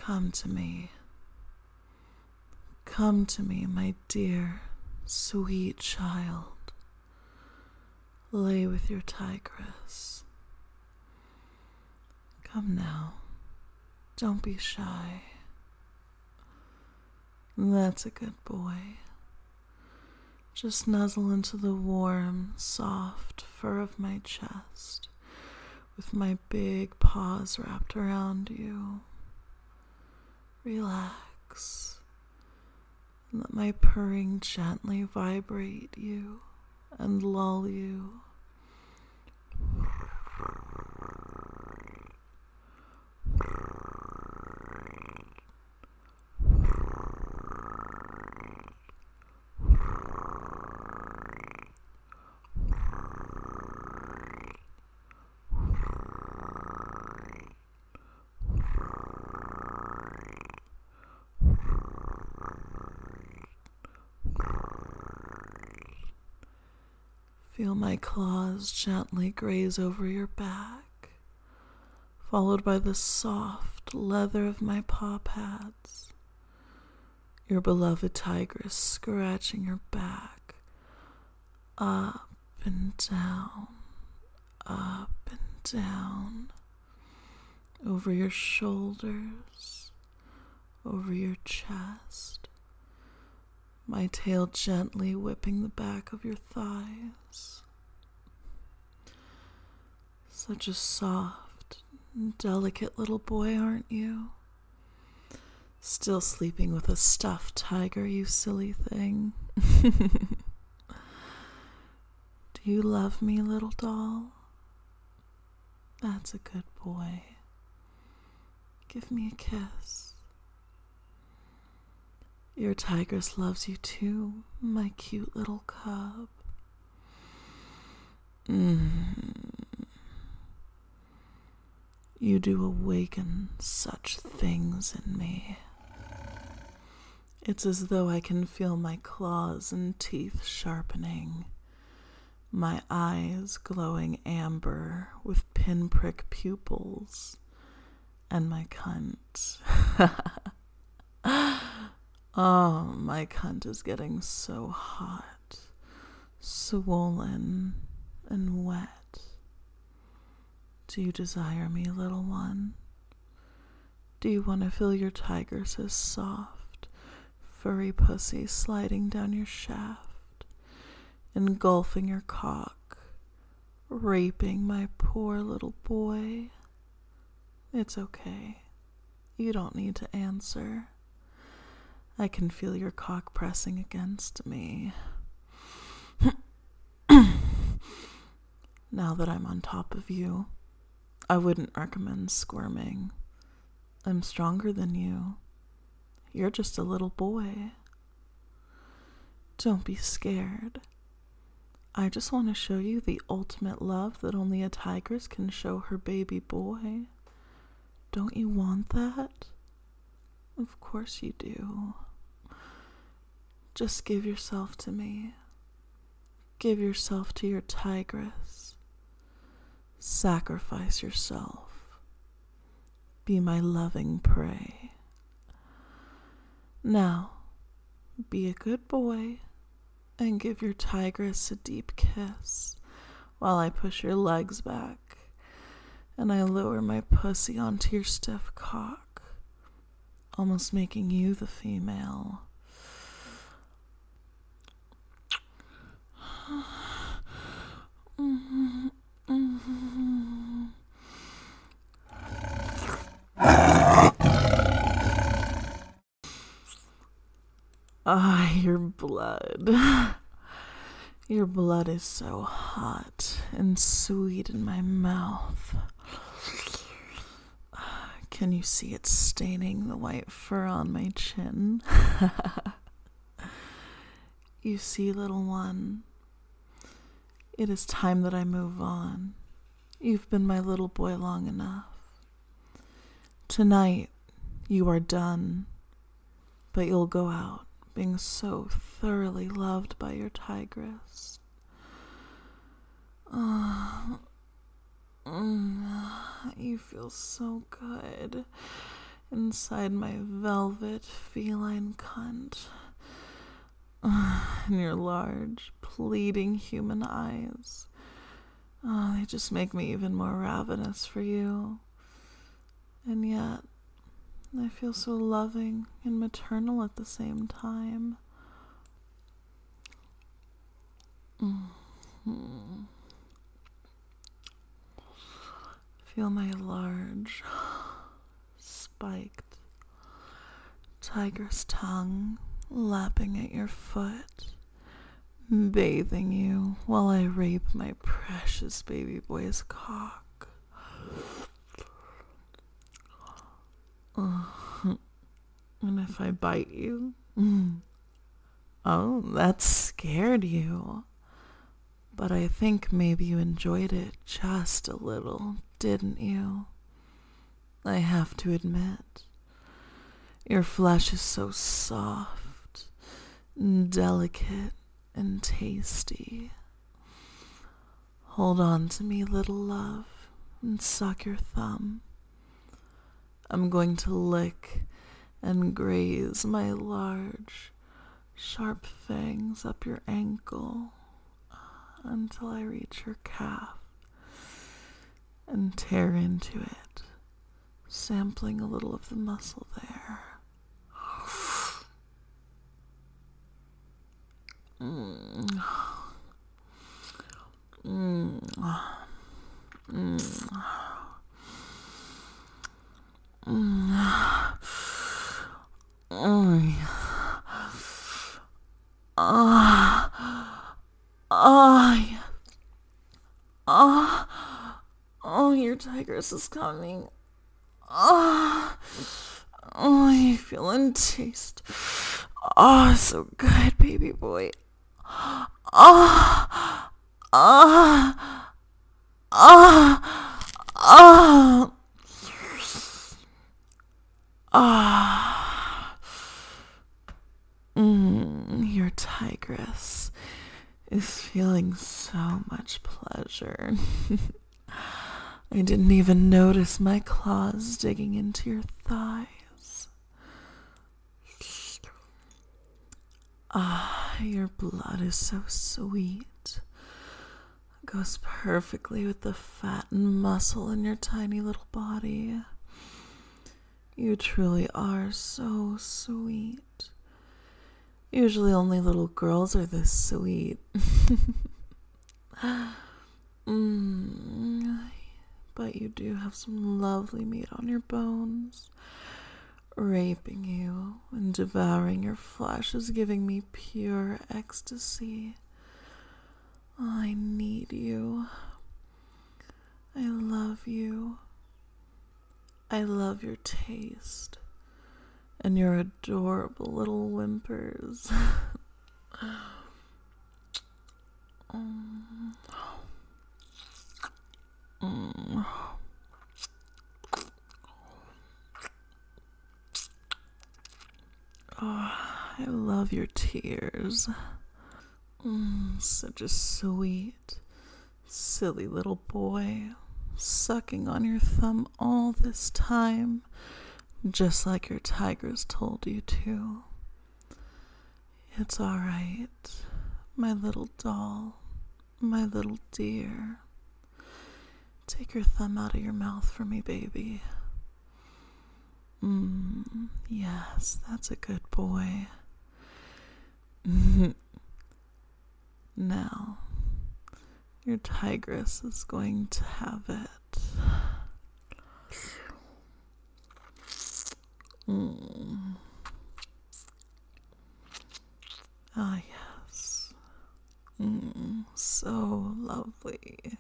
Come to me. Come to me, my dear, sweet child. Lay with your tigress. Come now. Don't be shy. That's a good boy. Just nuzzle into the warm, soft fur of my chest with my big paws wrapped around you. Relax. And let my purring gently vibrate you and lull you. Feel my claws gently graze over your back, followed by the soft leather of my paw pads. Your beloved tigress scratching your back, up and down, over your shoulders, over your chest. My tail gently whipping the back of your thighs. Such a soft, delicate little boy, aren't you? Still sleeping with a stuffed tiger, you silly thing. Do you love me, little doll? That's a good boy. Give me a kiss. Your tigress loves you too, my cute little cub. You do awaken such things in me. It's as though I can feel my claws and teeth sharpening, my eyes glowing amber with pinprick pupils, and my cunt. Oh, my cunt is getting so hot, swollen, and wet. Do you desire me, little one? Do you want to feel your tigress's soft, furry pussy sliding down your shaft, engulfing your cock, raping my poor little boy? It's okay. You don't need to answer. I can feel your cock pressing against me. Now that I'm on top of you, I wouldn't recommend squirming. I'm stronger than you. You're just a little boy. Don't be scared. I just want to show you the ultimate love that only a tigress can show her baby boy. Don't you want that? Of course you do. Just give yourself to me. Give yourself to your tigress. Sacrifice yourself. Be my loving prey. Now, be a good boy and give your tigress a deep kiss while I push your legs back and I lower my pussy onto your stiff cock, almost making you the female. Ah, your blood. Your blood is so hot and sweet in my mouth. Can you see it staining the white fur on my chin? You see, little one, it is time that I move on. You've been my little boy long enough. Tonight, you are done, but you'll go out being so thoroughly loved by your tigress. You feel so good. inside my velvet feline cunt. And your large, pleading human eyes. Oh, they just make me even more ravenous for you. And yet, I feel so loving and maternal at the same time. Feel my large, spiked, tiger's tongue lapping at your foot, bathing you while I rape my precious baby boy's cock. And if I bite you, oh, that scared you. But I think maybe you enjoyed it just a little, didn't you? I have to admit, your flesh is so soft, delicate, and tasty. Hold on to me, little love, and suck your thumb. I'm going to lick and graze my large, sharp fangs up your ankle until I reach your calf and tear into it, sampling a little of the muscle there. Oh, your tigress is coming. Oh, you feeling taste. Oh, so good, baby boy. Oh, your tigress is feeling so much pleasure. I didn't even notice my claws digging into your thighs. Your blood is so sweet. It goes perfectly with the fat and muscle in your tiny little body. You truly are so sweet. Usually only little girls are this sweet. But you do have some lovely meat on your bones. Raping you and devouring your flesh is giving me pure ecstasy. I need you. I love you. I love your taste and your adorable little whimpers. Oh, I love your tears. Such a sweet, silly little boy, sucking on your thumb all this time, just like your tigress told you to. It's all right, my little doll, my little dear. Take your thumb out of your mouth for me, baby. Yes, that's a good boy. Now, your tigress is going to have it. Ah, yes. So lovely.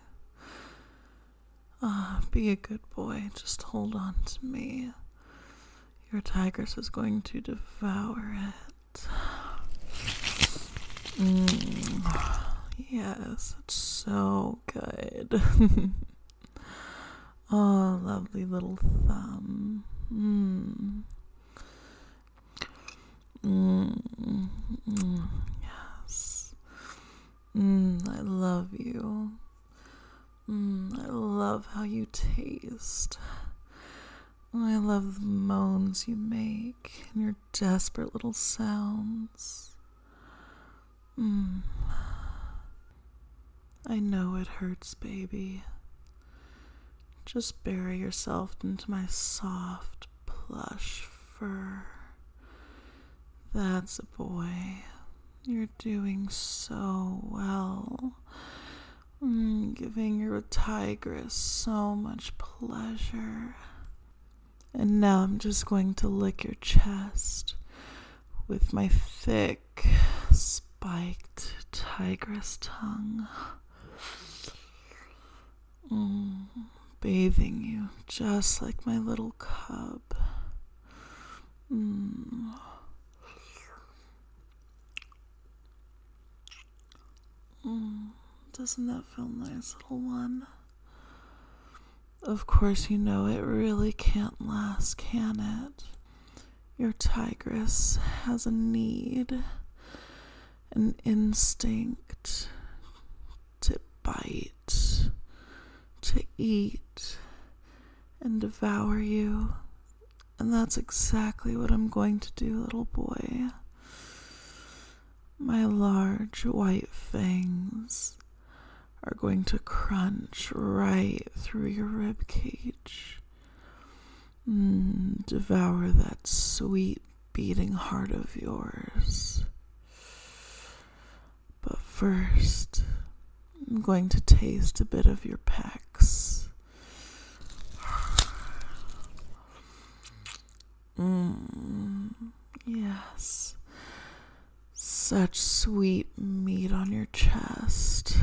Be a good boy. Just hold on to me. Your tigress is going to devour it. Yes, it's so good. Oh, lovely little thumb. Yes. I love you. I love how you taste. I I love the moans you make and your desperate little sounds. I know it hurts, baby. Just bury yourself into my soft, plush fur. That's a boy. You're doing so well. Giving your tigress so much pleasure. And now I'm just going to lick your chest with my thick, spiked tigress tongue. Bathing you just like my little cub. Doesn't that feel nice, little one? Of course, you know it really can't last, can it? Your tigress has a need, an instinct to bite, to eat, and devour you. And that's exactly what I'm going to do, little boy. My large white fangs are going to crunch right through your rib cage. Devour that sweet beating heart of yours. But first, I'm going to taste a bit of your pecs. Yes. Such sweet meat on your chest.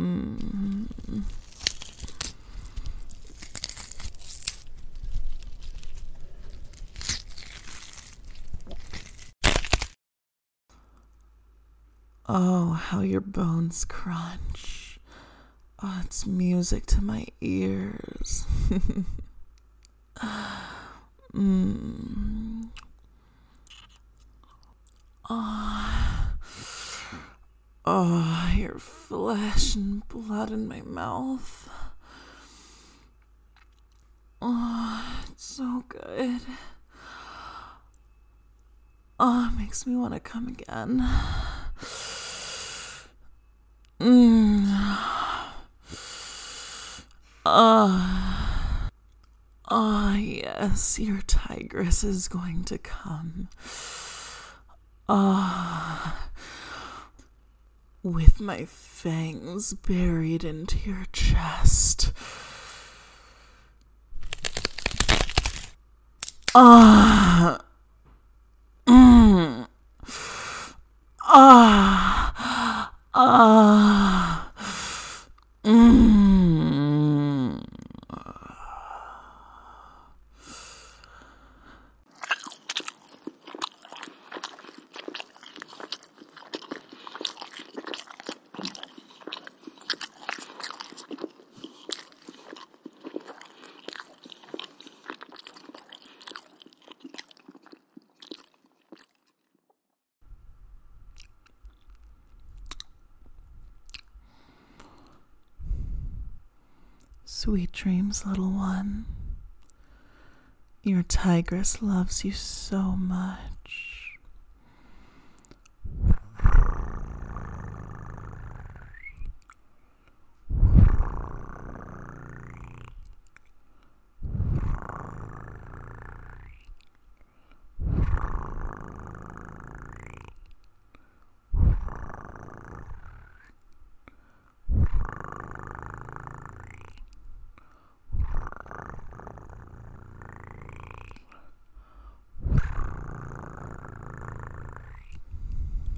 Oh, how your bones crunch. Oh, it's music to my ears. Oh, your flesh and blood in my mouth. Oh, it's so good. Oh, it makes me want to come again. Yes, your tigress is going to come. With my fangs buried into your chest. Sweet dreams, little one. Your tigress loves you so much.